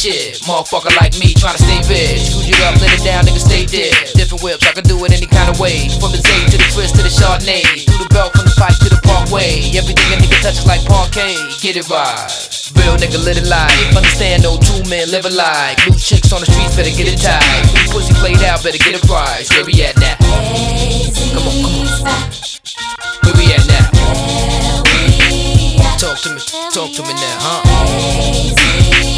shit. Motherfucker like me tryna stay rich. Screw you up, let it down, nigga, stay dead. Different whips, I can do it any kind of way. From the Zay to the twist to the Chardonnay. Through the belt, from the pipe to the parkway. Everything a nigga touches like parquet. Get it right. Real nigga live it life. Understand no two men live alike. Loose chicks on the streets better get it tight. Free pussy played out, better get a prize. Where we at now? Come on, come on.